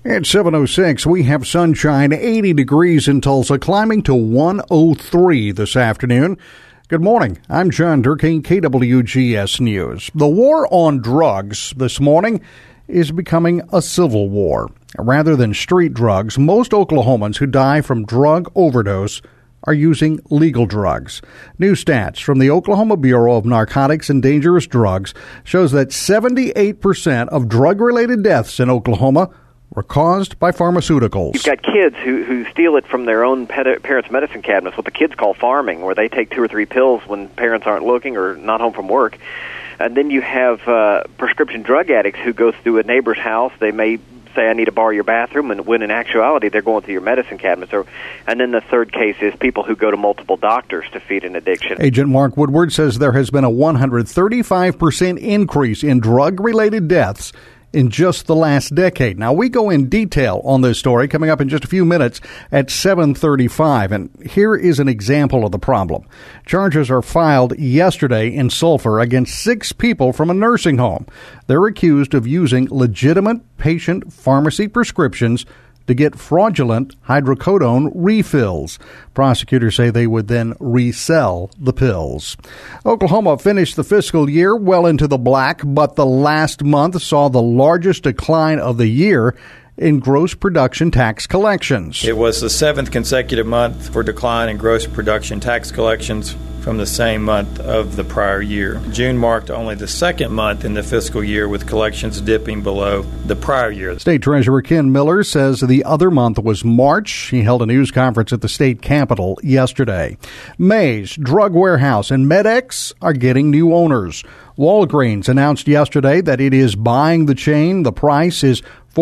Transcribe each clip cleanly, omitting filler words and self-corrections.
At 7:06, we have sunshine, 80 degrees in Tulsa, climbing to 103 this afternoon. Good morning. I'm John Durkee, KWGS News. The war on drugs this morning is becoming a civil war. Rather than street drugs, most Oklahomans who die from drug overdose are using legal drugs. New stats from the Oklahoma Bureau of Narcotics and Dangerous Drugs shows that 78% of drug-related deaths in Oklahoma were caused by pharmaceuticals. You've got kids who steal it from their own parents' medicine cabinets, what the kids call farming, where they take 2 or 3 pills when parents aren't looking or not home from work. And then you have prescription drug addicts who go through a neighbor's house. They may say, I need to borrow your bathroom, and when in actuality they're going through your medicine cabinets. And then the third case is people who go to multiple doctors to feed an addiction. Agent Mark Woodward says there has been a 135% increase in drug-related deaths in just the last decade. Now, we go in detail on this story coming up in just a few minutes at 7:35, and here is an example of the problem. Charges are filed yesterday in Sulphur against 6 people from a nursing home. They're accused of using legitimate patient pharmacy prescriptions to get fraudulent hydrocodone refills. Prosecutors say they would then resell the pills. Oklahoma finished the fiscal year well into the black, but the last month saw the largest decline of the year in gross production tax collections. It was the 7th consecutive month for decline in gross production tax collections from the same month of the prior year. June marked only the 2nd month in the fiscal year with collections dipping below the prior year. State Treasurer Ken Miller says the other month was March. He held a news conference at the state capitol yesterday. Mays, Drug Warehouse, and MedX are getting new owners. Walgreens announced yesterday that it is buying the chain. The price is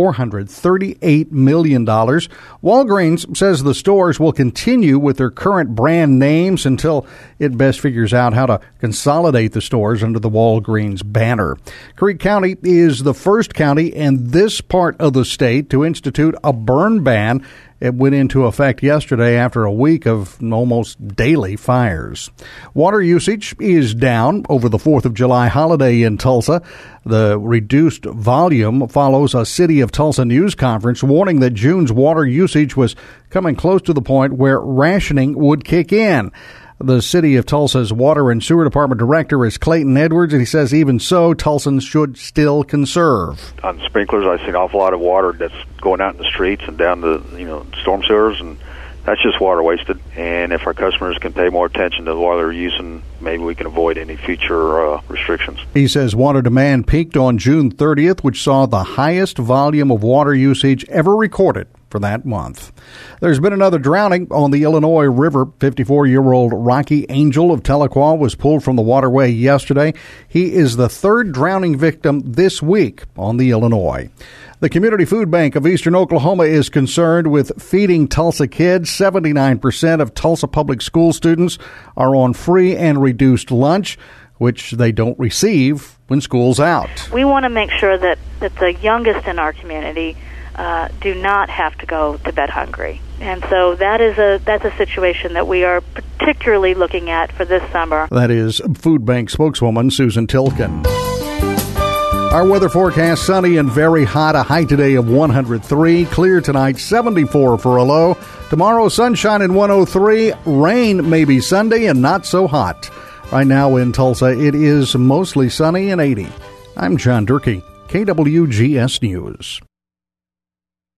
$438 million. Walgreens says the stores will continue with their current brand names until it best figures out how to consolidate the stores under the Walgreens banner. Creek County is the first county in this part of the state to institute a burn ban. It went into effect yesterday after a week of almost daily fires. Water usage is down over the 4th of July holiday in Tulsa. The reduced volume follows a City of Tulsa news conference warning that June's water usage was coming close to the point where rationing would kick in. The City of Tulsa's Water and Sewer Department Director is Clayton Edwards, and he says even so, Tulsans should still conserve. On sprinklers, I see an awful lot of water that's going out in the streets and down the storm sewers, and that's just water wasted. And if our customers can pay more attention to the water they're using, maybe we can avoid any future restrictions. He says water demand peaked on June 30th, which saw the highest volume of water usage ever recorded for that month. There's been another drowning on the Illinois River. 54-year-old Rocky Angel of Tahlequah was pulled from the waterway yesterday. He is the 3rd drowning victim this week on the Illinois. The Community Food Bank of Eastern Oklahoma is concerned with feeding Tulsa kids. 79% of Tulsa public school students are on free and reduced lunch, which they don't receive when school's out. We want to make sure that the youngest in our community do not have to go to bed hungry. And so that's a situation that we are particularly looking at for this summer. That is Food Bank spokeswoman Susan Tilken. Our weather forecast, sunny and very hot, a high today of 103. Clear tonight, 74 for a low. Tomorrow, sunshine and 103. Rain maybe Sunday and not so hot. Right now in Tulsa, it is mostly sunny and 80. I'm John Durkee, KWGS News.